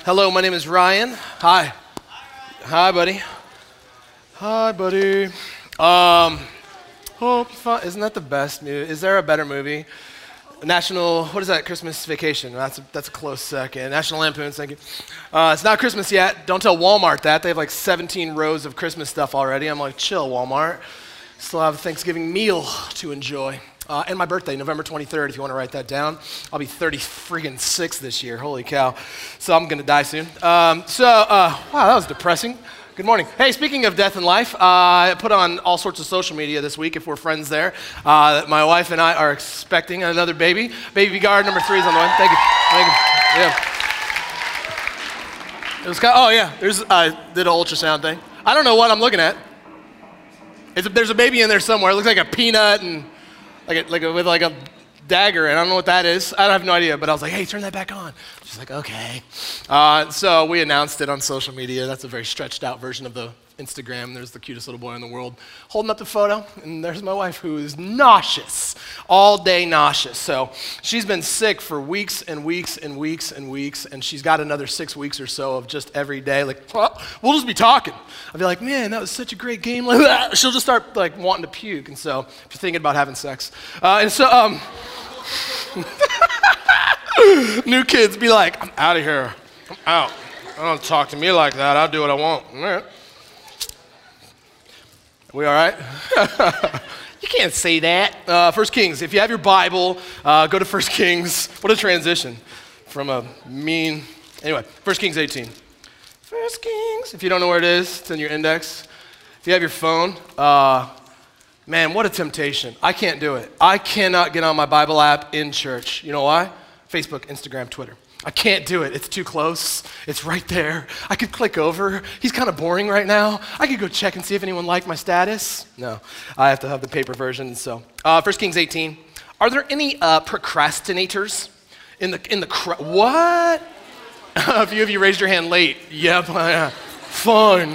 Hello, my name is Ryan. Hi. Hi, buddy. Hi, buddy. Isn't that the best movie? Is there a better movie? What is that, Christmas Vacation? That's a close second. National Lampoon's, thank you. It's not Christmas yet. Don't tell Walmart that. They have like 17 rows of Christmas stuff already. I'm like, chill, Walmart. Still have a Thanksgiving meal to enjoy. And my birthday, November 23rd, if you want to write that down. I'll be 36 this year, holy cow. So I'm going to die soon. Wow, that was depressing. Good morning. Hey, speaking of death and life, I put on all sorts of social media this week, if we're friends there. My wife and I are expecting another baby. Baby guard number 3 is on the way. Thank you. Yeah. It was I did an ultrasound thing. I don't know what I'm looking at. There's a baby in there somewhere. It looks like a peanut and with a dagger, and I don't know what that is. I have no idea, but I was like, hey, turn that back on. She's like, okay. So we announced it on social media. That's a very stretched out version of the Instagram. There's the cutest little boy in the world holding up the photo, and there's my wife who is nauseous, all day nauseous. So she's been sick for weeks and weeks and weeks and weeks, and she's got another 6 weeks or so of just every day, we'll just be talking. I'll be like, man, that was such a great game. Like that. She'll just start wanting to puke, and so if you're thinking about having sex. New kids be like, I'm out of here. I'm out. Don't talk to me like that. I'll do what I want. All right. We all right? You can't say that. 1 Kings. If you have your Bible, go to 1 Kings. What a transition from a mean. Anyway, 1 Kings 18. 1 Kings. If you don't know where it is, it's in your index. If you have your phone, man, what a temptation. I can't do it. I cannot get on my Bible app in church. You know why? Facebook, Instagram, Twitter. I can't do it. It's too close. It's right there. I could click over. He's kind of boring right now. I could go check and see if anyone liked my status. No, I have to have the paper version. So, 1 Kings 18. Are there any procrastinators in the crowd? What? A few of you raised your hand late. Yep. Fun.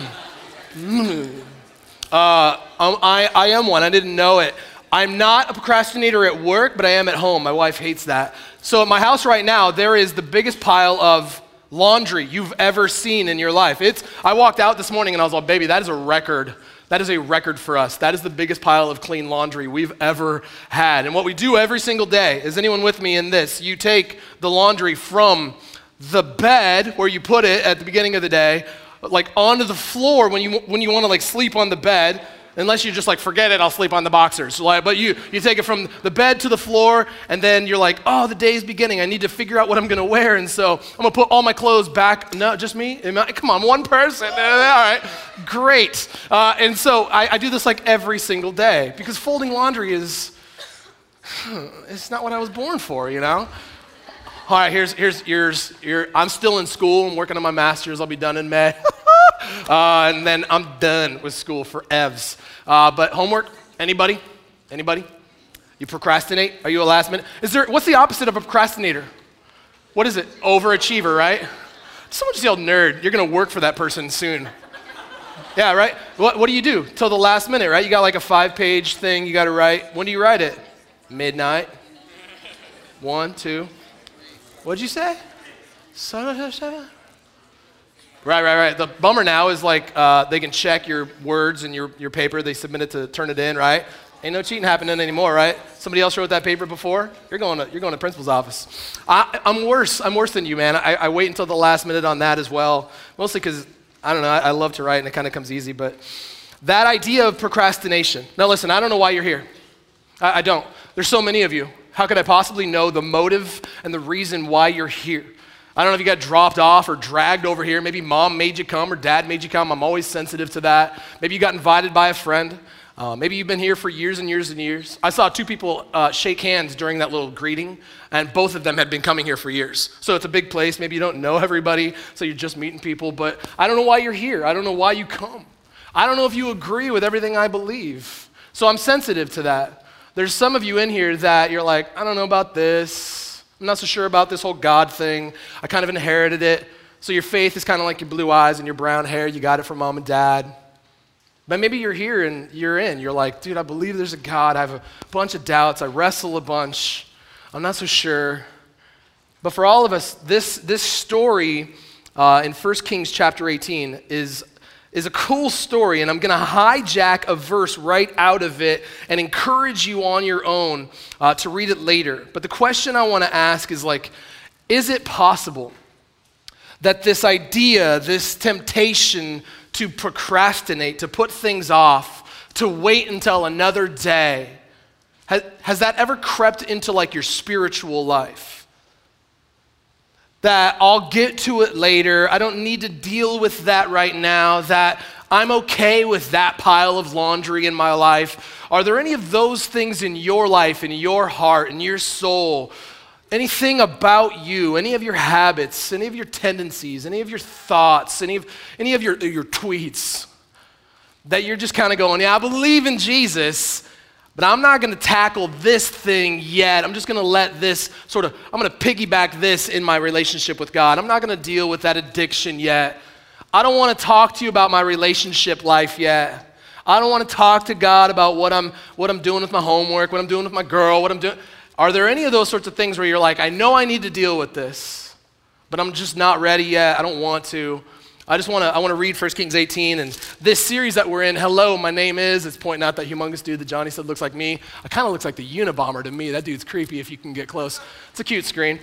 I am one. I didn't know it. I'm not a procrastinator at work, but I am at home. My wife hates that. So at my house right now, there is the biggest pile of laundry you've ever seen in your life. I walked out this morning and I was like, baby, that is a record. That is a record for us. That is the biggest pile of clean laundry we've ever had. And what we do every single day, is anyone with me in this? You take the laundry from the bed where you put it at the beginning of the day, onto the floor when you want to sleep on the bed. Unless you just forget it, I'll sleep on the boxers. But you take it from the bed to the floor, and then you're like, oh, the day's beginning. I need to figure out what I'm going to wear, and so I'm going to put all my clothes back. No, just me? Come on, one person. All right, great. And so I do this every single day, because folding laundry it's not what I was born for, you know? All right, I'm still in school. I'm working on my master's. I'll be done in May. And then I'm done with school for EVs. But homework, anybody? You procrastinate? Are you a last minute? What's the opposite of a procrastinator? What is it? Overachiever, right? Someone just yelled nerd. You're going to work for that person soon. Yeah, right? What do you do till the last minute, right? You got a 5-page thing you got to write. When do you write it? Midnight. 1, 2. What'd you say? 7? Right. The bummer now is they can check your words and your paper. They submit it to turn it in, right? Ain't no cheating happening anymore, right? Somebody else wrote that paper before. You're going to principal's office. I'm worse. I'm worse than you, man. I wait until the last minute on that as well. Mostly because I don't know. I love to write and it kind of comes easy. But that idea of procrastination. Now listen, I don't know why you're here. I don't. There's so many of you. How could I possibly know the motive and the reason why you're here? I don't know if you got dropped off or dragged over here. Maybe mom made you come or dad made you come. I'm always sensitive to that. Maybe you got invited by a friend. Maybe you've been here for years and years and years. I saw 2 people shake hands during that little greeting, and both of them had been coming here for years. So it's a big place. Maybe you don't know everybody, so you're just meeting people. But I don't know why you're here. I don't know why you come. I don't know if you agree with everything I believe. So I'm sensitive to that. There's some of you in here that you're like, I don't know about this. I'm not so sure about this whole God thing. I kind of inherited it. So your faith is kind of like your blue eyes and your brown hair. You got it from mom and dad. But maybe you're here and you're like, dude, I believe there's a God. I have a bunch of doubts. I wrestle a bunch. I'm not so sure. But for all of us, this story in 1 Kings chapter 18 is a cool story, and I'm going to hijack a verse right out of it and encourage you on your own to read it later. But the question I want to ask is is it possible that this idea, this temptation to procrastinate, to put things off, to wait until another day, has that ever crept into your spiritual life? That I'll get to it later, I don't need to deal with that right now, that I'm okay with that pile of laundry in my life. Are there any of those things in your life, in your heart, in your soul, anything about you, any of your habits, any of your tendencies, any of your thoughts, any of your tweets, that you're just kind of going, yeah, I believe in Jesus, but I'm not going to tackle this thing yet. I'm just going to let this I'm going to piggyback this in my relationship with God. I'm not going to deal with that addiction yet. I don't want to talk to you about my relationship life yet. I don't want to talk to God about what I'm doing with my homework, what I'm doing with my girl, what I'm doing. Are there any of those sorts of things where you're I know I need to deal with this, but I'm just not ready yet. I don't want to. I want to read 1 Kings 18, and this series that we're in, Hello, My Name Is, it's pointing out that humongous dude that Johnny said looks like me. It kind of looks like the Unabomber to me. That dude's creepy if you can get close. It's a cute screen.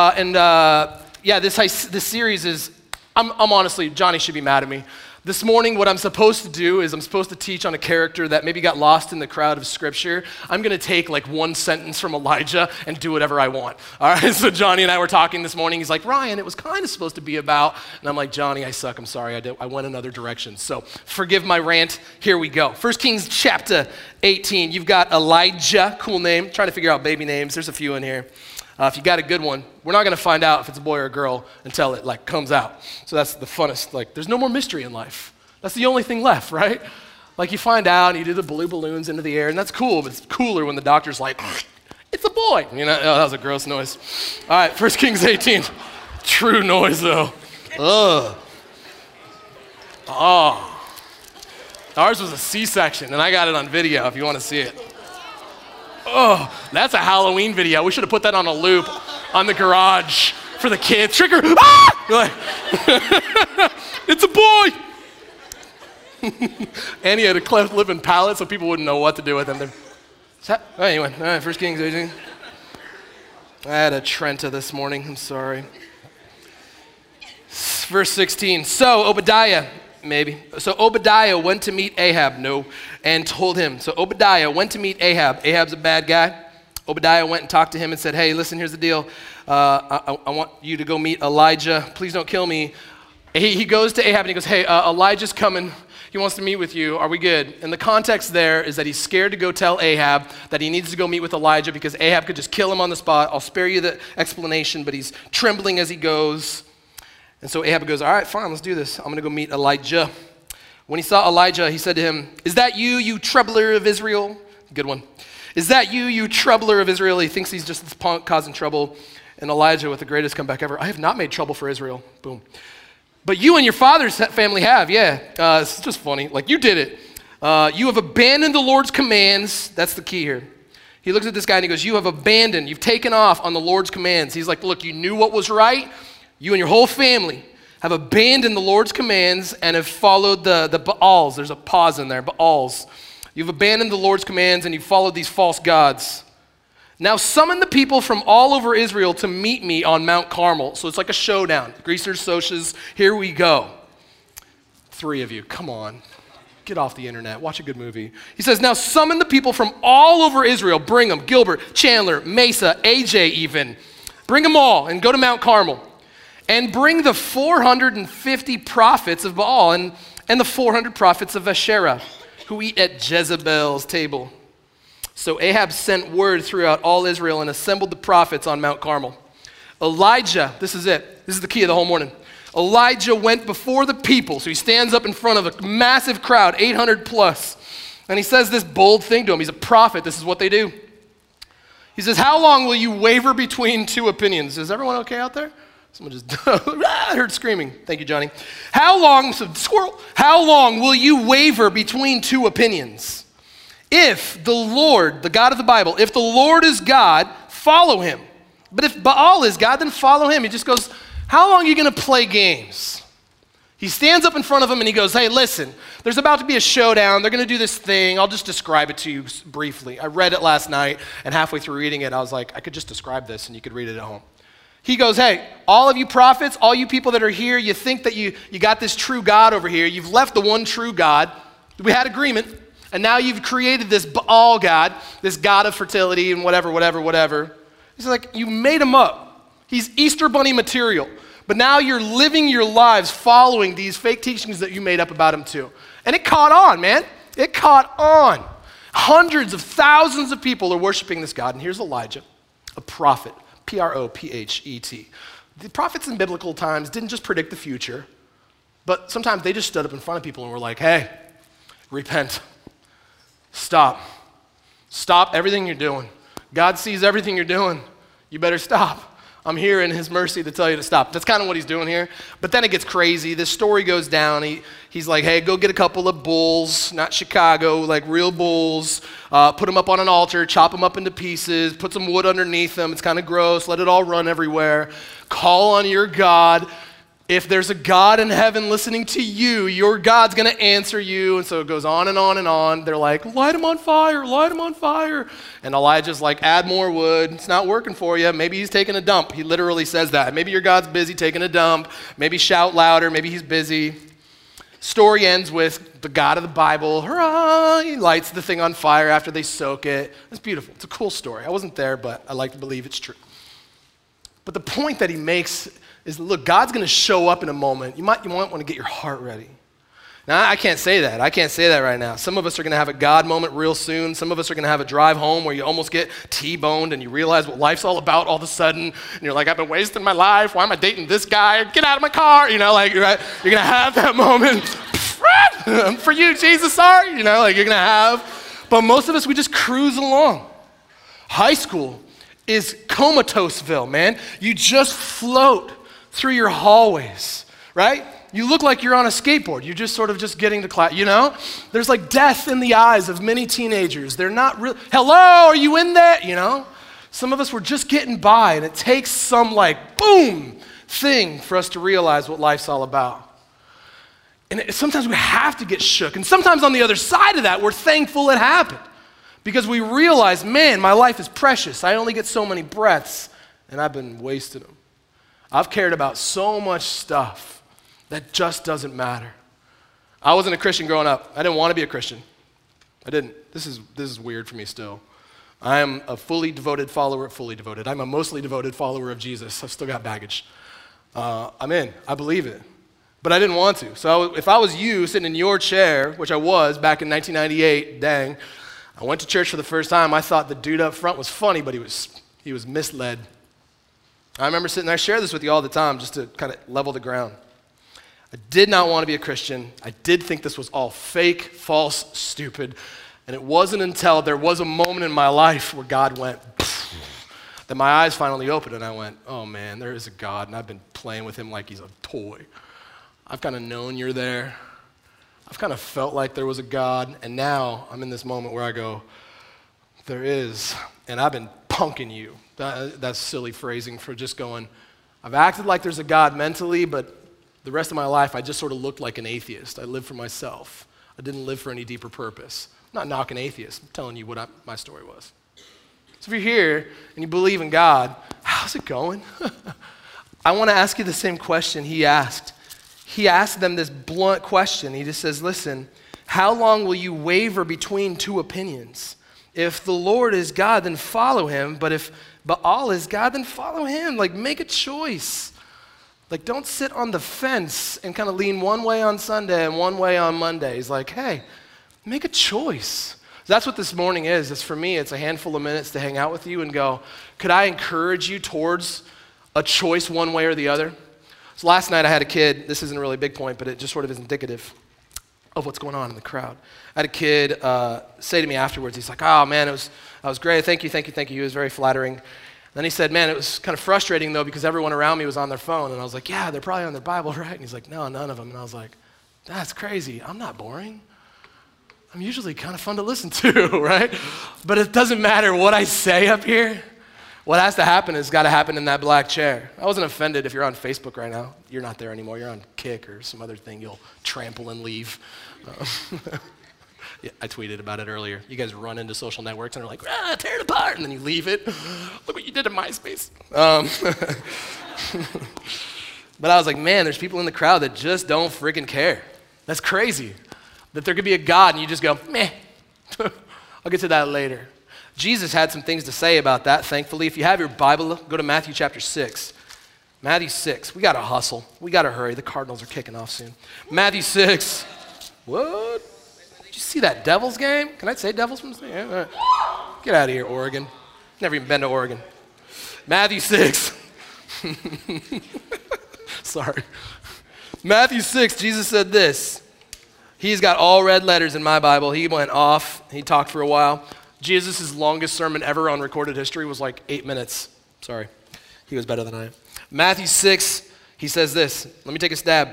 This series is, I'm honestly, Johnny should be mad at me. This morning, what I'm supposed to do is I'm supposed to teach on a character that maybe got lost in the crowd of Scripture. I'm going to take one sentence from Elijah and do whatever I want. All right, so Johnny and I were talking this morning. He's like, Ryan, it was kind of supposed to be about, and I'm like, Johnny, I suck. I'm sorry. I went another direction. So forgive my rant. Here we go. 1 Kings chapter 18. You've got Elijah, cool name. Trying to figure out baby names. There's a few in here. If you got a good one, we're not going to find out if it's a boy or a girl until it comes out. So that's the funnest. There's no more mystery in life. That's the only thing left, right? You find out and you do the blue balloons into the air, and that's cool, but it's cooler when the doctor's like, it's a boy. Oh, that was a gross noise. All right, 1 Kings 18. True noise, though. Ugh. Oh. Ours was a C-section, and I got it on video if you want to see it. Oh, that's a Halloween video. We should have put that on a loop on the garage for the kids. Trigger, it's a boy. And he had a cleft lip and palate so people wouldn't know what to do with him. Anyway, all right, 1 Kings 18. I had a Trenta this morning. I'm sorry. Verse 16. So Obadiah went to meet Ahab, and told him. So Obadiah went to meet Ahab. Ahab's a bad guy. Obadiah went and talked to him and said, hey, listen, here's the deal. I want you to go meet Elijah. Please don't kill me. He goes to Ahab and he goes, hey, Elijah's coming. He wants to meet with you. Are we good? And the context there is that he's scared to go tell Ahab that he needs to go meet with Elijah because Ahab could just kill him on the spot. I'll spare you the explanation, but he's trembling as he goes. And so Ahab goes, all right, fine, let's do this. I'm going to go meet Elijah. When he saw Elijah, he said to him, is that you troubler of Israel? Good one. Is that you troubler of Israel? He thinks he's just this punk causing trouble. And Elijah, with the greatest comeback ever, I have not made trouble for Israel. Boom. But you and your father's family have, yeah. It's just funny. You did it. You have abandoned the Lord's commands. That's the key here. He looks at this guy and he goes, you've taken off on the Lord's commands. He's like, look, you knew what was right. You and your whole family have abandoned the Lord's commands and have followed the Baals. There's a pause in there, Baals. You've abandoned the Lord's commands and you've followed these false gods. Now summon the people from all over Israel to meet me on Mount Carmel. So it's like a showdown. Greasers, Socs, here we go. 3 of you, come on. Get off the internet, watch a good movie. He says, now summon the people from all over Israel. Bring them, Gilbert, Chandler, Mesa, AJ even. Bring them all and go to Mount Carmel. And bring the 450 prophets of Baal and the 400 prophets of Asherah who eat at Jezebel's table. So Ahab sent word throughout all Israel and assembled the prophets on Mount Carmel. Elijah, this is it. This is the key of the whole morning. Elijah went before the people. So he stands up in front of a massive crowd, 800 plus. And he says this bold thing to him. He's a prophet. This is what they do. He says, how long will you waver between 2 opinions? Is everyone okay out there? Someone just, I heard screaming. Thank you, Johnny. How long will you waver between 2 opinions? If the Lord, the God of the Bible, if the Lord is God, follow him. But if Baal is God, then follow him. He just goes, how long are you going to play games? He stands up in front of them and he goes, hey, listen, there's about to be a showdown. They're going to do this thing. I'll just describe it to you briefly. I read it last night, and halfway through reading it, I was like, I could just describe this and you could read it at home. He goes, hey, all of you prophets, all you people that are here, you think that you got this true God over here. You've left the one true God. We had agreement, and now you've created this Baal God, this God of fertility and whatever. He's like, you made him up. He's Easter Bunny material. But now you're living your lives following these fake teachings that you made up about him too. And it caught on, man. It caught on. Hundreds of thousands of people are worshiping this God. And here's Elijah, a prophet, Prophet. The prophets in biblical times didn't just predict the future, but sometimes they just stood up in front of people and were like, hey, repent. Stop. Stop everything you're doing. God sees everything you're doing. You better stop. I'm here in his mercy to tell you to stop. That's kind of what he's doing here. But then it gets crazy. This story goes down. He's like, hey, go get a couple of bulls, not Chicago, like real bulls. Put them up on an altar, chop them up into pieces, put some wood underneath them. It's kind of gross. Let it all run everywhere. Call on your God. If there's a God in heaven listening to you, your God's going to answer you. And so it goes on and on and on. They're like, light him on fire, light him on fire. And Elijah's like, add more wood. It's not working for you. Maybe he's taking a dump. He literally says that. Maybe your God's busy taking a dump. Maybe shout louder. Maybe he's busy. Story ends with the God of the Bible. Hurrah! He lights the thing on fire after they soak it. It's beautiful. It's a cool story. I wasn't there, but I like to believe it's true. But the point that he makes is, look, God's going to show up in a moment. You might want to get your heart ready. Now, I can't say that. I can't say that right now. Some of us are going to have a God moment real soon. Some of us are going to have a drive home where you almost get T-boned and you realize what life's all about all of a sudden. And you're like, I've been wasting my life. Why am I dating this guy? Get out of my car. You know, like, right? You're going to have that moment. For you, Jesus, sorry. You know, like you're going to have. But most of us, we just cruise along. High school is comatoseville, man. You just float through your hallways, right? You look like you're on a skateboard. You're just sort of just getting to class, you know? There's like death in the eyes of many teenagers. They're not real. Hello, are you in there? You know? Some of us were just getting by, and it takes some like boom thing for us to realize what life's all about. And sometimes we have to get shook. And sometimes on the other side of that, we're thankful it happened because we realize, man, my life is precious. I only get so many breaths, and I've been wasting them. I've cared about so much stuff that just doesn't matter. I wasn't a Christian growing up. I didn't want to be a Christian. I didn't. This is weird for me still. I am a fully devoted follower, I'm a mostly devoted follower of Jesus. I've still got baggage. I'm in. I believe it. But I didn't want to. So if I was you sitting in your chair, which I was back in 1998, dang, I went to church for the first time. I thought the dude up front was funny, but he was misled. I remember sitting there, I share this with you all the time just to kind of level the ground. I did not want to be a Christian. I did think this was all fake, false, stupid. And it wasn't until there was a moment in my life where God went, that my eyes finally opened and I went, oh man, there is a God and I've been playing with him like he's a toy. I've kind of known you're there. I've kind of felt like there was a God, and now I'm in this moment where I go, there is, and I've been punking you. That's silly phrasing for just going, I've acted like there's a God mentally, but the rest of my life I just sort of looked like an atheist. I lived for myself. I didn't live for any deeper purpose. I'm not knocking atheists. I'm telling you what my story was. So if you're here and you believe in God, how's it going? I want to ask you the same question he asked. He asked them this blunt question. He just says, listen, how long will you waver between two opinions? If the Lord is God, then follow him. But if Baal is God, then follow him. Like, make a choice. Like, don't sit on the fence and kind of lean one way on Sunday and one way on Monday. He's like, hey, make a choice. That's what this morning is. It's for me, it's a handful of minutes to hang out with you and go, could I encourage you towards a choice one way or the other? So last night I had a kid, this isn't a really big point, but it just sort of is indicative of what's going on in the crowd. I had a kid say to me afterwards, he's like, oh man, that was great, thank you. He was very flattering. Then he said, man, it was kind of frustrating though because everyone around me was on their phone. And I was like, yeah, they're probably on their Bible, right? And he's like, no, none of them. And I was like, that's crazy, I'm not boring. I'm usually kind of fun to listen to, right? But it doesn't matter what I say up here. What has to happen has got to happen in that black chair. I wasn't offended if you're on Facebook right now. You're not there anymore. You're on Kick or some other thing you'll trample and leave. Yeah, I tweeted about it earlier. You guys run into social networks and are like, tear it apart, and then you leave it. Look what you did to MySpace. But I was like, man, there's people in the crowd that just don't freaking care. That's crazy. That there could be a God and you just go, meh. I'll get to that later. Jesus had some things to say about that, thankfully. If you have your Bible, go to Matthew chapter 6. Matthew 6. We got to hustle. We got to hurry. The Cardinals are kicking off soon. Matthew 6. What? Did you see that Devils game? Can I say Devils from the yeah, get out of here, Oregon. Never even been to Oregon. Matthew 6. Sorry. Matthew 6, Jesus said this. He's got all red letters in my Bible. He went off. He talked for a while. Jesus' longest sermon ever on recorded history was like 8 minutes. Sorry. He was better than I am. Matthew 6, he says this. Let me take a stab.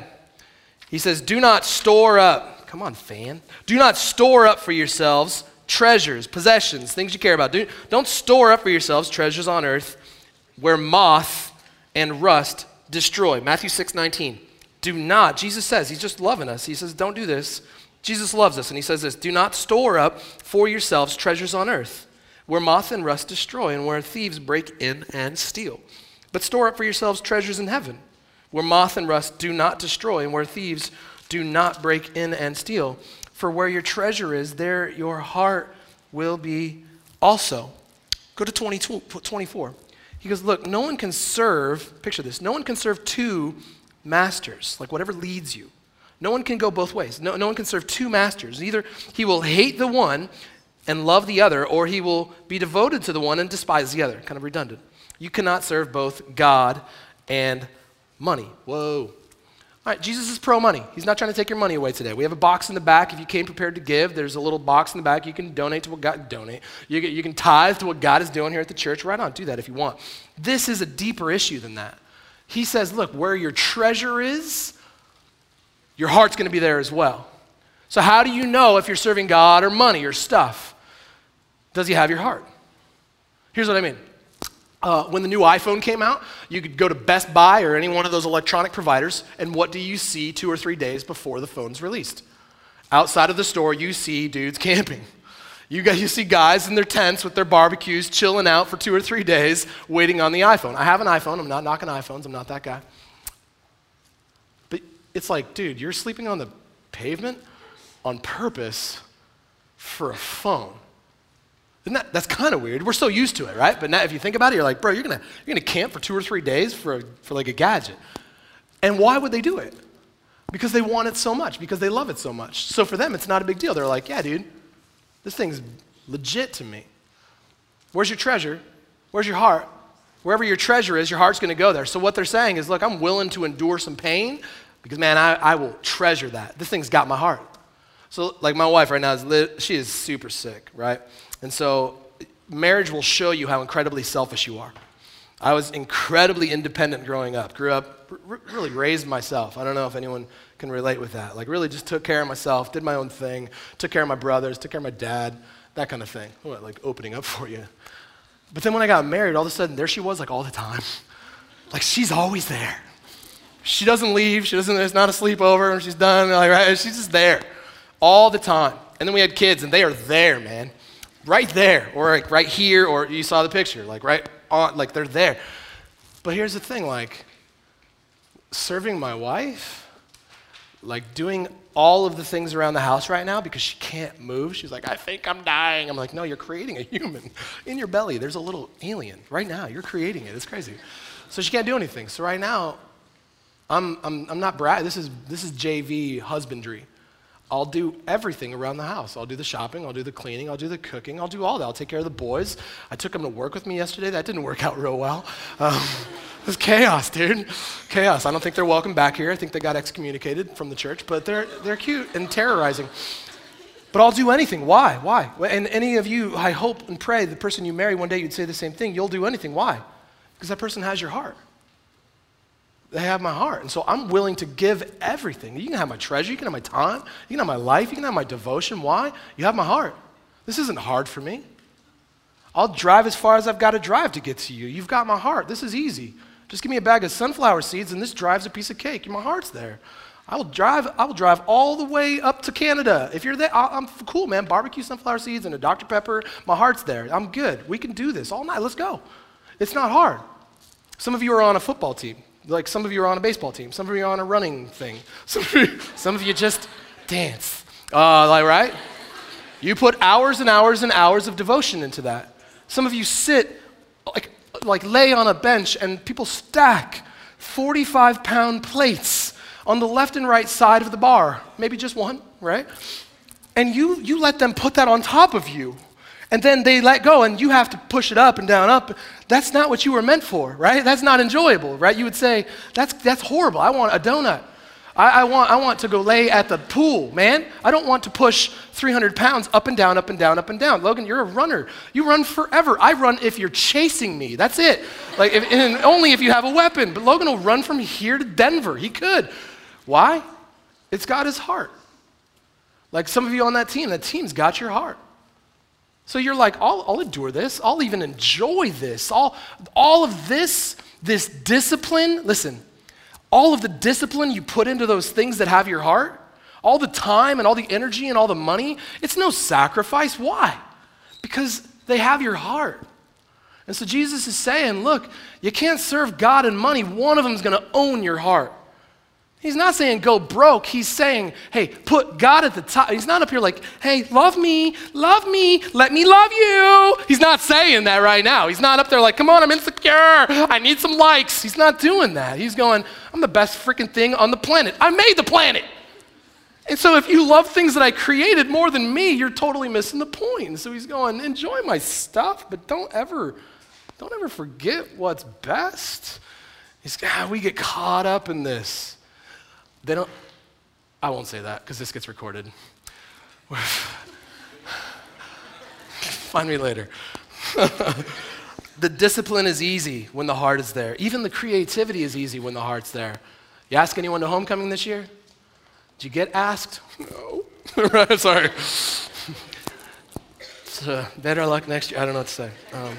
He says, do not store up. Come on, fan. Do not store up for yourselves treasures, possessions, things you care about. Don't store up for yourselves treasures on earth where moth and rust destroy. Matthew 6:19. Do not, Jesus says, he's just loving us. He says, don't do this. Jesus loves us, and he says this, do not store up for yourselves treasures on earth where moth and rust destroy and where thieves break in and steal. But store up for yourselves treasures in heaven where moth and rust do not destroy and where thieves do not break in and steal. For where your treasure is, there your heart will be also. Go to 24. He goes, look, no one can serve, picture this, no one can serve two masters, like whatever leads you. No one can go both ways. No one can serve two masters. Either he will hate the one and love the other, or he will be devoted to the one and despise the other. Kind of redundant. You cannot serve both God and money. Whoa. All right, Jesus is pro-money. He's not trying to take your money away today. We have a box in the back. If you came prepared to give, there's a little box in the back. You can donate to what God, You can tithe to what God is doing here at the church. Right on, do that if you want. This is a deeper issue than that. He says, look, where your treasure is, your heart's going to be there as well. So how do you know if you're serving God or money or stuff? Does he have your heart? Here's what I mean. When the new iPhone came out, you could go to Best Buy or any one of those electronic providers, and what do you see 2 or 3 days before the phone's released? Outside of the store, you see dudes camping. You see guys in their tents with their barbecues chilling out for 2 or 3 days waiting on the iPhone. I have an iPhone. I'm not knocking iPhones. I'm not that guy. But it's like, dude, you're sleeping on the pavement on purpose for a phone. That's kind of weird. We're so used to it, right? But now if you think about it, you're like, bro, you're gonna camp for 2 or 3 days for like a gadget. And why would they do it? Because they want it so much, because they love it so much. So for them, it's not a big deal. They're like, yeah, dude, this thing's legit to me. Where's your treasure? Where's your heart? Wherever your treasure is, your heart's gonna go there. So what they're saying is, look, I'm willing to endure some pain because, man, I will treasure that. This thing's got my heart. So like my wife right now, she is super sick, right? And so marriage will show you how incredibly selfish you are. I was incredibly independent growing up. Grew up, really raised myself. I don't know if anyone can relate with that. Like really just took care of myself, did my own thing, took care of my brothers, took care of my dad, that kind of thing. What, like opening up for you. But then when I got married, all of a sudden there she was like all the time. Like she's always there. She doesn't leave, it's not a sleepover when she's done, like, right? She's just there all the time. And then we had kids and they are there, man. Right there, or like right here, or you saw the picture, like right on, like they're there. But here's the thing, like serving my wife, like doing all of the things around the house right now because she can't move. She's like, I think I'm dying. I'm like, no, you're creating a human. In your belly, there's a little alien. Right now, you're creating it. It's crazy. So she can't do anything. So right now, I'm not bragging. This is JV husbandry. I'll do everything around the house. I'll do the shopping, I'll do the cleaning, I'll do the cooking, I'll do all that. I'll take care of the boys. I took them to work with me yesterday. That didn't work out real well. It was chaos, dude. Chaos. I don't think they're welcome back here. I think they got excommunicated from the church, but they're cute and terrorizing. But I'll do anything. Why? Why? And any of you, I hope and pray, the person you marry one day, you'd say the same thing. You'll do anything. Why? Because that person has your heart. They have my heart. And so I'm willing to give everything. You can have my treasure. You can have my time. You can have my life. You can have my devotion. Why? You have my heart. This isn't hard for me. I'll drive as far as I've got to drive to get to you. You've got my heart. This is easy. Just give me a bag of sunflower seeds and this drives a piece of cake. My heart's there. I will drive all the way up to Canada. If you're there, I'm cool, man. Barbecue sunflower seeds and a Dr. Pepper. My heart's there. I'm good. We can do this all night. Let's go. It's not hard. Some of you are on a football team. Like some of you are on a baseball team. Some of you are on a running thing. Some of you just dance. Right? You put hours and hours and hours of devotion into that. Some of you sit, like lay on a bench and people stack 45-pound plates on the left and right side of the bar. Maybe just one, right? And you let them put that on top of you. And then they let go and you have to push it up and down, up. That's not what you were meant for, right? That's not enjoyable, right? You would say, that's horrible. I want a donut. I want to go lay at the pool, man. I don't want to push 300 pounds up and down, up and down, up and down. Logan, you're a runner. You run forever. I run if you're chasing me. That's it. And only if you have a weapon. But Logan will run from here to Denver. He could. Why? It's got his heart. Like some of you on that team's got your heart. So you're like, I'll endure this. I'll even enjoy this. All of this discipline, listen, all of the discipline you put into those things that have your heart, all the time and all the energy and all the money, it's no sacrifice. Why? Because they have your heart. And so Jesus is saying, look, you can't serve God and money. One of them is going to own your heart. He's not saying go broke. He's saying, hey, put God at the top. He's not up here like, hey, love me, let me love you. He's not saying that right now. He's not up there like, come on, I'm insecure. I need some likes. He's not doing that. He's going, I'm the best freaking thing on the planet. I made the planet. And so if you love things that I created more than me, you're totally missing the point. And so he's going, enjoy my stuff, but don't ever forget what's best. We get caught up in this. I won't say that because this gets recorded. Find me later. The discipline is easy when the heart is there. Even the creativity is easy when the heart's there. You ask anyone to homecoming this year? Did you get asked? No. Right, sorry. So, better luck next year. I don't know what to say.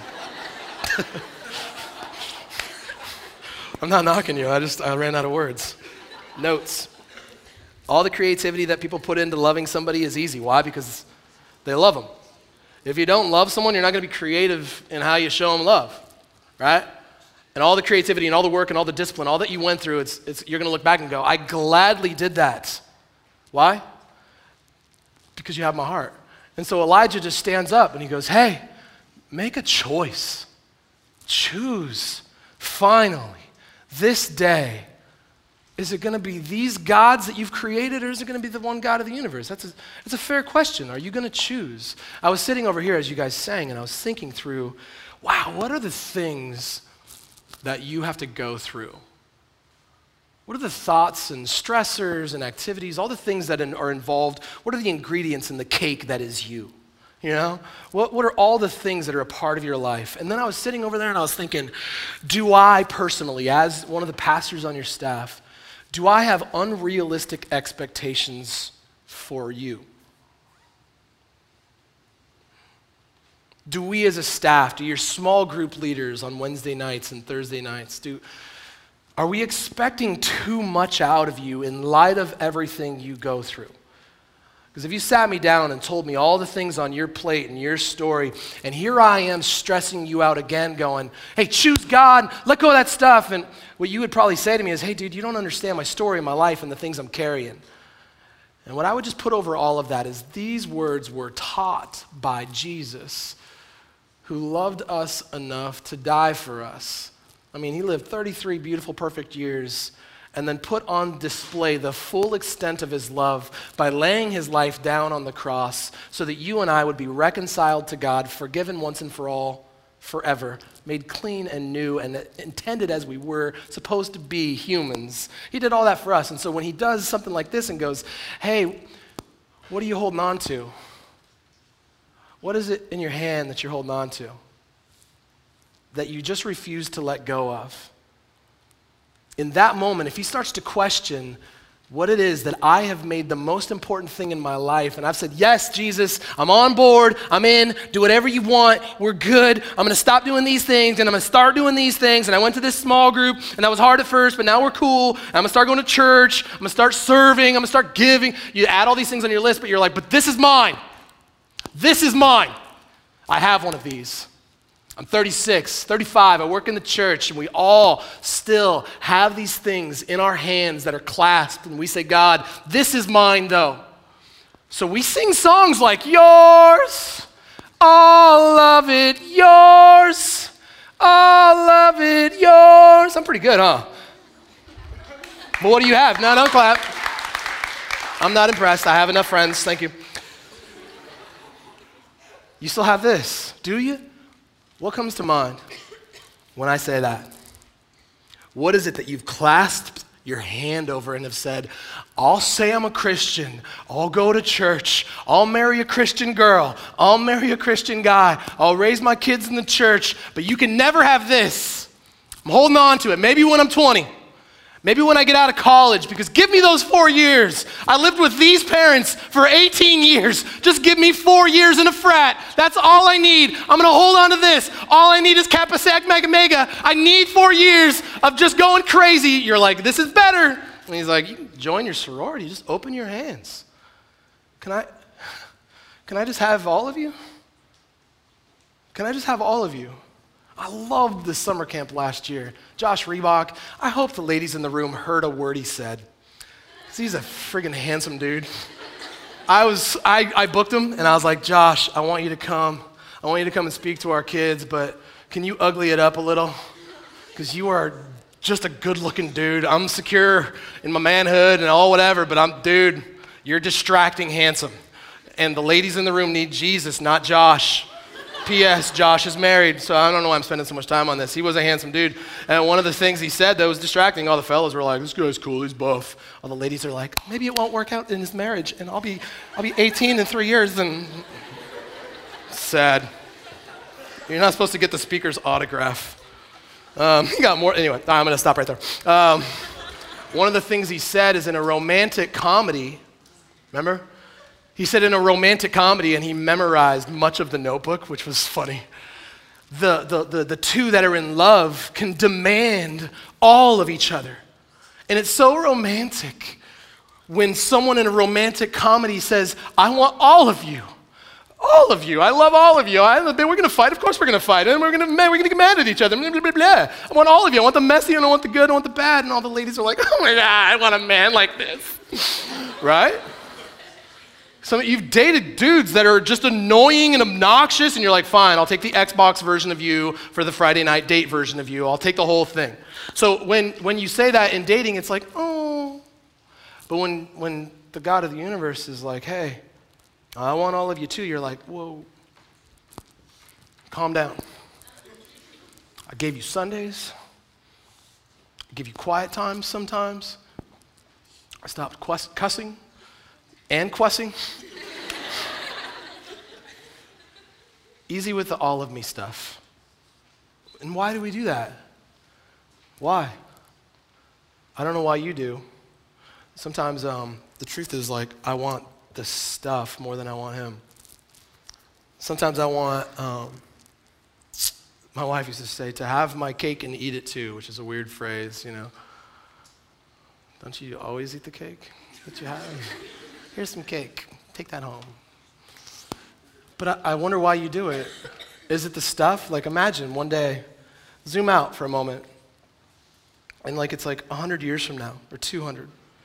I'm not knocking you. I ran out of words. Notes. All the creativity that people put into loving somebody is easy. Why? Because they love them. If you don't love someone, you're not going to be creative in how you show them love, right? And all the creativity and all the work and all the discipline, all that you went through, you're going to look back and go, I gladly did that. Why? Because you have my heart. And so Elijah just stands up and he goes, hey, make a choice. Choose, finally, this day. Is it going to be these gods that you've created, or is it going to be the one God of the universe? That's a fair question. Are you going to choose? I was sitting over here as you guys sang, and I was thinking through, wow, what are the things that you have to go through? What are the thoughts and stressors and activities, all the things that are involved? What are the ingredients in the cake that is you? You know? What are all the things that are a part of your life? And then I was sitting over there and I was thinking, do I personally, as one of the pastors on your staff, do I have unrealistic expectations for you? Do we as a staff, do your small group leaders on Wednesday nights and Thursday nights, are we expecting too much out of you in light of everything you go through? Because if you sat me down and told me all the things on your plate and your story, and here I am stressing you out again going, hey, choose God, let go of that stuff. And what you would probably say to me is, hey, dude, you don't understand my story and my life and the things I'm carrying. And what I would just put over all of that is these words were taught by Jesus, who loved us enough to die for us. I mean, he lived 33 beautiful, perfect years and then put on display the full extent of his love by laying his life down on the cross so that you and I would be reconciled to God, forgiven once and for all, forever, made clean and new and intended as we were supposed to be humans. He did all that for us. And so when he does something like this and goes, hey, what are you holding on to? What is it in your hand that you're holding on to that you just refuse to let go of? In that moment, if he starts to question what it is that I have made the most important thing in my life. And I've said, yes, Jesus, I'm on board, I'm in, do whatever you want, we're good. I'm gonna stop doing these things and I'm gonna start doing these things. And I went to this small group and that was hard at first, but now we're cool. And I'm gonna start going to church, I'm gonna start serving, I'm gonna start giving. You add all these things on your list, but you're like, but this is mine. This is mine. I have one of these. I'm 36, 35, I work in the church, and we all still have these things in our hands that are clasped, and we say, God, this is mine though. So we sing songs like, yours, all of it, yours, all of it, yours. I'm pretty good, huh? But what do you have? No, don't clap. I'm not impressed. I have enough friends. Thank you. You still have this, do you? What comes to mind when I say that? What is it that you've clasped your hand over and have said, I'll say I'm a Christian, I'll go to church, I'll marry a Christian girl, I'll marry a Christian guy, I'll raise my kids in the church, but you can never have this. I'm holding on to it. Maybe when I'm 20. Maybe when I get out of college, because give me those 4 years. I lived with these parents for 18 years. Just give me 4 years in a frat. That's all I need. I'm going to hold on to this. All I need is Kappa Sac Mega Mega. I need 4 years of just going crazy. You're like, this is better. And he's like, you can join your sorority. Just open your hands. Can I just have all of you? Can I just have all of you? I loved the summer camp last year. Josh Reebok, I hope the ladies in the room heard a word he said. 'Cause he's a friggin' handsome dude. I booked him and I was like, Josh, I want you to come. I want you to come and speak to our kids, but can you ugly it up a little? Because you are just a good looking dude. I'm secure in my manhood and all whatever, but dude, you're distracting handsome. And the ladies in the room need Jesus, not Josh. P.S. Josh is married, so I don't know why I'm spending so much time on this. He was a handsome dude, and one of the things he said that was distracting, all the fellas were like, this guy's cool, he's buff. All the ladies are like, maybe it won't work out in his marriage, and I'll be 18 in 3 years, and sad. You're not supposed to get the speaker's autograph. He got more, anyway, I'm gonna stop right there. One of the things he said is in a romantic comedy, remember? He said in a romantic comedy, and he memorized much of The Notebook, which was funny. The two that are in love can demand all of each other. And it's so romantic when someone in a romantic comedy says, I want all of you. All of you. I love all of you. We're going to fight. Of course we're going to fight. And we're going to get mad at each other. Blah, blah, blah, blah. I want all of you. I want the messy and I want the good. I want the bad. And all the ladies are like, oh my God, I want a man like this. Right? Some of you've dated dudes that are just annoying and obnoxious, and you're like, fine, I'll take the Xbox version of you for the Friday night date version of you. I'll take the whole thing. So when you say that in dating, it's like, oh. But when the God of the universe is like, hey, I want all of you too, you're like, whoa, calm down. I gave you Sundays. I give you quiet times sometimes. I stopped cussing. And cussing. Easy with the all of me stuff. And why do we do that? Why? I don't know why you do. Sometimes the truth is like, I want the stuff more than I want him. Sometimes I want, my wife used to say, to have my cake and eat it too, which is a weird phrase, you know. Don't you always eat the cake that you have? Here's some cake. Take that home. But I wonder why you do it. Is it the stuff? Like imagine one day, zoom out for a moment, and like it's like 100 years from now, or 200.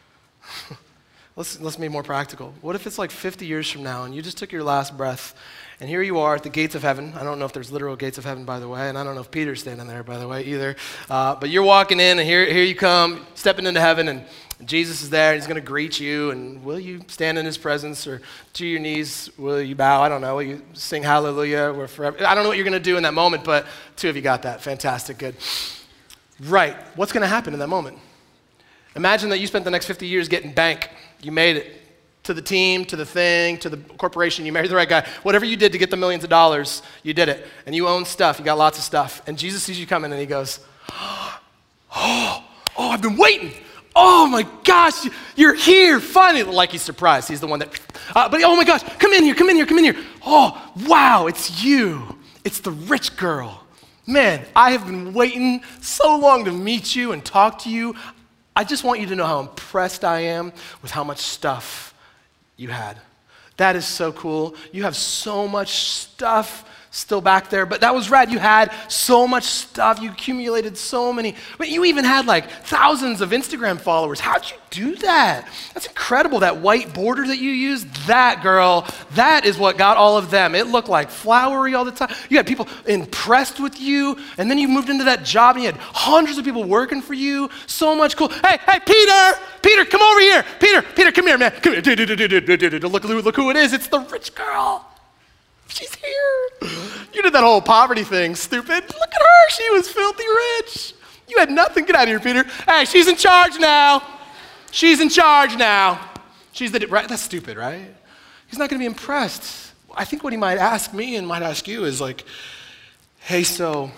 Let's be more practical. What if it's like 50 years from now, and you just took your last breath, and here you are at the gates of heaven. I don't know if there's literal gates of heaven, by the way, and I don't know if Peter's standing there, by the way, either. But you're walking in, and here you come, stepping into heaven, and Jesus is there, and he's going to greet you, and will you stand in his presence, or to your knees, will you bow? I don't know. Will you sing hallelujah? We're forever. I don't know what you're going to do in that moment, but two of you got that. Fantastic, good. Right, what's going to happen in that moment? Imagine that you spent the next 50 years getting bank. You made it to the team, to the thing, to the corporation. You married the right guy. Whatever you did to get the millions of dollars, you did it. And you own stuff. You got lots of stuff. And Jesus sees you coming, and he goes, oh, I've been waiting. oh my gosh, you're here, finally. Like he's surprised. He's the one that, but oh my gosh, come in here. Oh, wow, it's you. It's the rich girl. Man, I have been waiting so long to meet you and talk to you. I just want you to know how impressed I am with how much stuff you had. That is so cool. You have so much stuff still back there, but that was rad. You had so much stuff. You accumulated so many, but you even had like thousands of Instagram followers. How'd you do that? That's incredible. That white border that you used, that girl, that is what got all of them. It looked like flowery all the time. You had people impressed with you, and then you moved into that job and you had hundreds of people working for you. So much cool. Hey, Peter, come over here. Peter, come here, man. Come here. Look who it is. It's the rich girl. She's here. You did that whole poverty thing, stupid. Look at her. She was filthy rich. You had nothing. Get out of here, Peter. Hey, she's in charge now. She's right? That's stupid, right? He's not going to be impressed. I think what he might ask me and might ask you is like, hey, so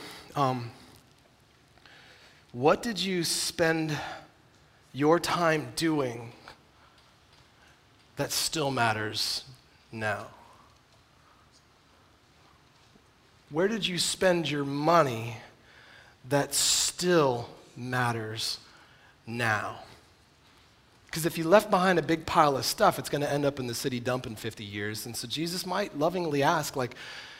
what did you spend your time doing that still matters now? Where did you spend your money that still matters now? Because if you left behind a big pile of stuff, it's going to end up in the city dump in 50 years. And so Jesus might lovingly ask, like,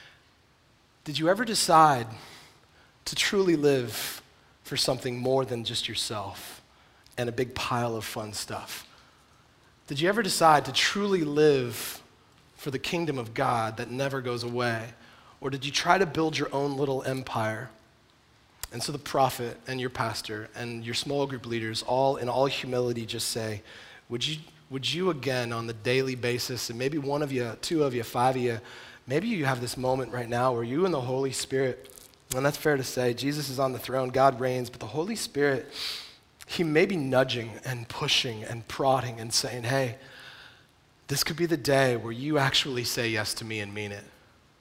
did you ever decide to truly live for something more than just yourself and a big pile of fun stuff? Did you ever decide to truly live for the kingdom of God that never goes away? Or did you try to build your own little empire? And so the prophet and your pastor and your small group leaders all in all humility just say, would you again on the daily basis, and maybe one of you, two of you, five of you, maybe you have this moment right now where you and the Holy Spirit, and that's fair to say, Jesus is on the throne, God reigns, but the Holy Spirit, he may be nudging and pushing and prodding and saying, hey, this could be the day where you actually say yes to me and mean it.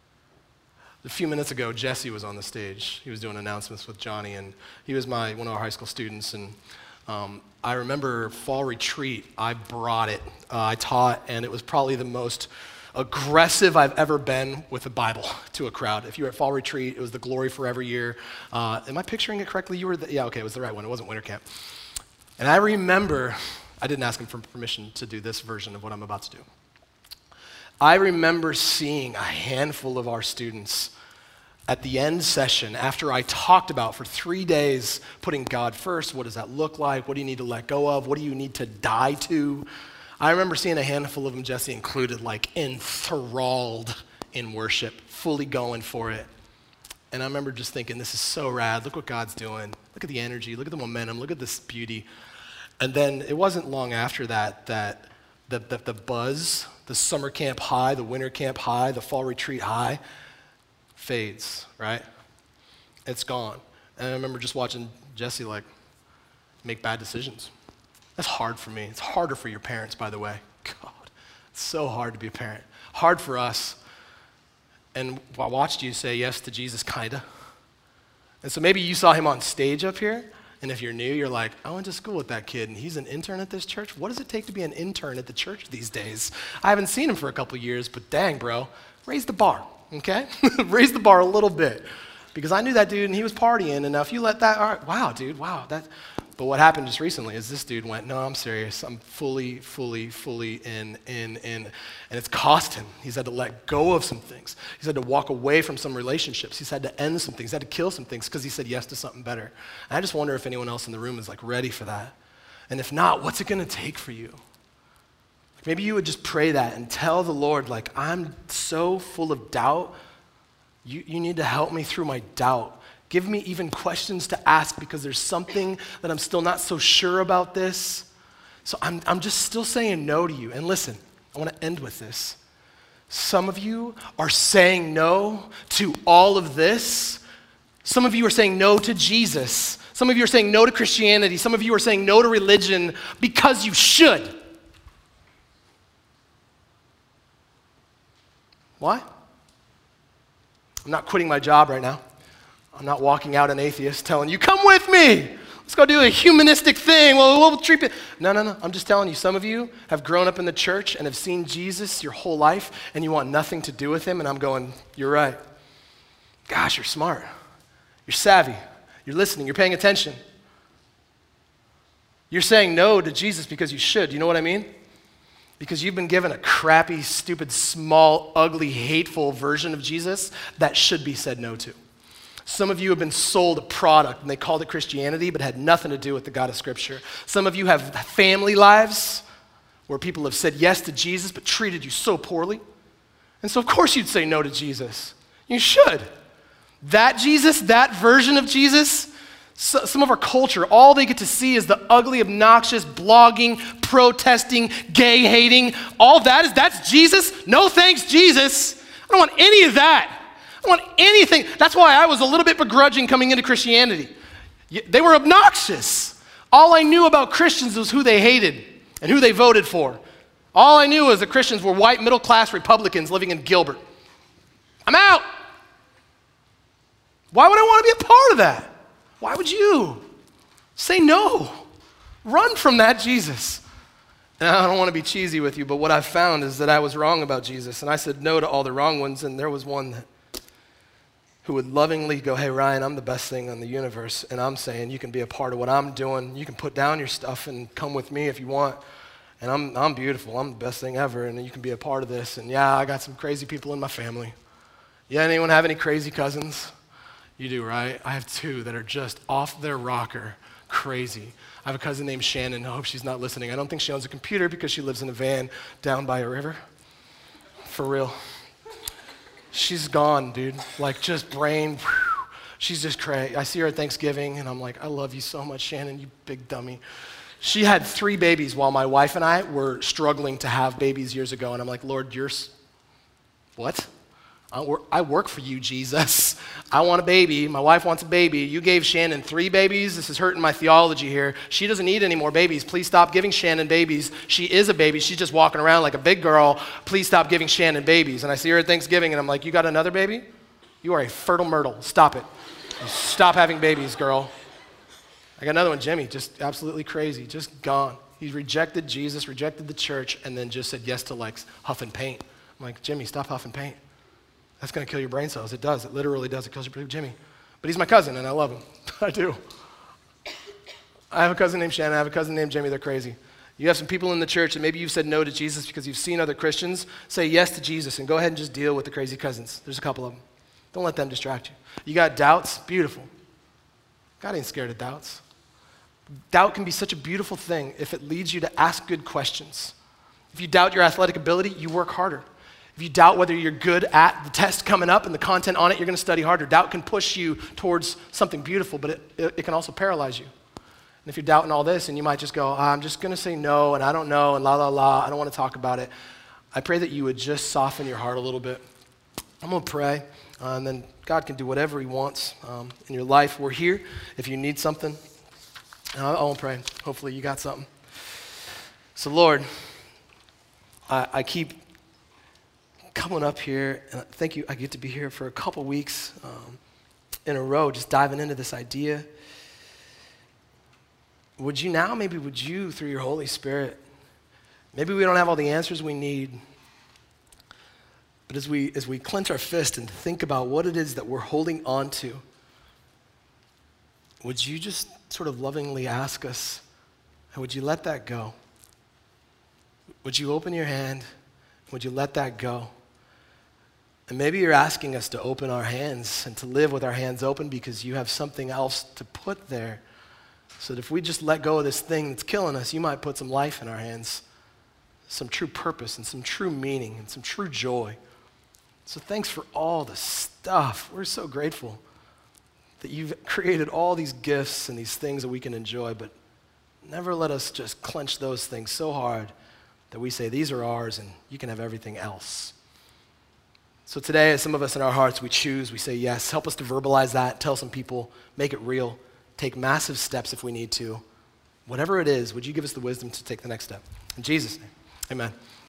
A few minutes ago, Jesse was on the stage. He was doing announcements with Johnny, and he was one of our high school students. And I remember fall retreat, I brought it. I taught, and it was probably the most aggressive I've ever been with a Bible to a crowd. If you were at fall retreat, it was the Glory Forever year. Am I picturing it correctly? Yeah, okay, it was the right one. It wasn't winter camp. And I remember, I didn't ask him for permission to do this version of what I'm about to do. I remember seeing a handful of our students at the end session after I talked about for 3 days putting God first. What does that look like? What do you need to let go of? What do you need to die to? I remember seeing a handful of them, Jesse included, like enthralled in worship, fully going for it. And I remember just thinking, this is so rad. Look what God's doing. Look at the energy. Look at the momentum. Look at this beauty. And then it wasn't long after that the buzz, the summer camp high, the winter camp high, the fall retreat high fades, right? It's gone. And I remember just watching Jesse like make bad decisions. That's hard for me. It's harder for your parents, by the way. God, it's so hard to be a parent. Hard for us. And I watched you say yes to Jesus, kinda. And so maybe you saw him on stage up here, and if you're new, you're like, I went to school with that kid, and he's an intern at this church? What does it take to be an intern at the church these days? I haven't seen him for a couple years, but dang, bro, raise the bar, okay? Raise the bar a little bit. Because I knew that dude, and he was partying, and now if you let that, all right, wow, dude, wow. But what happened just recently is this dude went, no, I'm serious. I'm fully in. And it's cost him. He's had to let go of some things. He's had to walk away from some relationships. He's had to end some things. He's had to kill some things because he said yes to something better. And I just wonder if anyone else in the room is like ready for that. And if not, what's it going to take for you? Maybe you would just pray that and tell the Lord, like, I'm so full of doubt. You need to help me through my doubt. Give me even questions to ask because there's something that I'm still not so sure about this. So I'm just still saying no to you. And listen, I want to end with this. Some of you are saying no to all of this. Some of you are saying no to Jesus. Some of you are saying no to Christianity. Some of you are saying no to religion because you should. Why? I'm not quitting my job right now. I'm not walking out an atheist telling you, come with me. Let's go do a humanistic thing. We'll treat it. No. I'm just telling you, some of you have grown up in the church and have seen Jesus your whole life, and you want nothing to do with him, and I'm going, you're right. Gosh, you're smart. You're savvy. You're listening. You're paying attention. You're saying no to Jesus because you should. You know what I mean? Because you've been given a crappy, stupid, small, ugly, hateful version of Jesus that should be said no to. Some of you have been sold a product and they called it Christianity, but had nothing to do with the God of Scripture. Some of you have family lives where people have said yes to Jesus but treated you so poorly. And so of course you'd say no to Jesus. You should. That Jesus, that version of Jesus, some of our culture, all they get to see is the ugly, obnoxious, blogging, protesting, gay-hating. All that's Jesus. No thanks, Jesus. I don't want any of that. I don't want anything. That's why I was a little bit begrudging coming into Christianity. They were obnoxious. All I knew about Christians was who they hated and who they voted for. All I knew was the Christians were white, middle-class Republicans living in Gilbert. I'm out. Why would I want to be a part of that? Why would you? Say no. Run from that Jesus. And I don't want to be cheesy with you, but what I've found is that I was wrong about Jesus, and I said no to all the wrong ones, and there was one who would lovingly go, hey, Ryan, I'm the best thing in the universe, and I'm saying you can be a part of what I'm doing. You can put down your stuff and come with me if you want, and I'm beautiful. I'm the best thing ever, and you can be a part of this. And yeah, I got some crazy people in my family. Yeah, anyone have any crazy cousins? You do, right? I have two that are just off their rocker, crazy. I have a cousin named Shannon. I hope she's not listening. I don't think she owns a computer because she lives in a van down by a river. For real. She's gone, dude. Like, just brain, whew. She's just crazy. I see her at Thanksgiving, and I'm like, I love you so much, Shannon, you big dummy. She had 3 babies while my wife and I were struggling to have babies years ago, and I'm like, Lord, what? I work for you, Jesus. I want a baby. My wife wants a baby. You gave Shannon 3 babies. This is hurting my theology here. She doesn't need any more babies. Please stop giving Shannon babies. She is a baby. She's just walking around like a big girl. Please stop giving Shannon babies. And I see her at Thanksgiving, and I'm like, you got another baby? You are a fertile myrtle. Stop it. Stop having babies, girl. I got another one, Jimmy, just absolutely crazy, just gone. He rejected Jesus, rejected the church, and then just said yes to like huffing paint. I'm like, Jimmy, stop huffing paint. That's going to kill your brain cells. It does. It literally does. It kills your brain. Jimmy. But he's my cousin, and I love him. I do. I have a cousin named Shannon. I have a cousin named Jimmy. They're crazy. You have some people in the church that maybe you've said no to Jesus because you've seen other Christians say yes to Jesus, and go ahead and just deal with the crazy cousins. There's a couple of them. Don't let them distract you. You got doubts? Beautiful. God ain't scared of doubts. Doubt can be such a beautiful thing if it leads you to ask good questions. If you doubt your athletic ability, you work harder. If you doubt whether you're good at the test coming up and the content on it, you're going to study harder. Doubt can push you towards something beautiful, but it can also paralyze you. And if you're doubting all this and you might just go, I'm just going to say no, and I don't know, and la, la, la, I don't want to talk about it. I pray that you would just soften your heart a little bit. I'm going to pray, and then God can do whatever he wants in your life. We're here if you need something. I won't pray. Hopefully you got something. So Lord, I keep coming up here, and thank you, I get to be here for a couple weeks in a row, just diving into this idea. Would you, through your Holy Spirit, maybe we don't have all the answers we need, but as we clench our fist and think about what it is that we're holding on to, would you just sort of lovingly ask us, would you let that go? Would you open your hand? Would you let that go? And maybe you're asking us to open our hands and to live with our hands open because you have something else to put there. So that if we just let go of this thing that's killing us, you might put some life in our hands, some true purpose and some true meaning and some true joy. So thanks for all the stuff. We're so grateful that you've created all these gifts and these things that we can enjoy, but never let us just clench those things so hard that we say, these are ours and you can have everything else. So today, as some of us in our hearts, we choose, we say yes. Help us to verbalize that, tell some people, make it real, take massive steps if we need to. Whatever it is, would you give us the wisdom to take the next step? In Jesus' name, amen.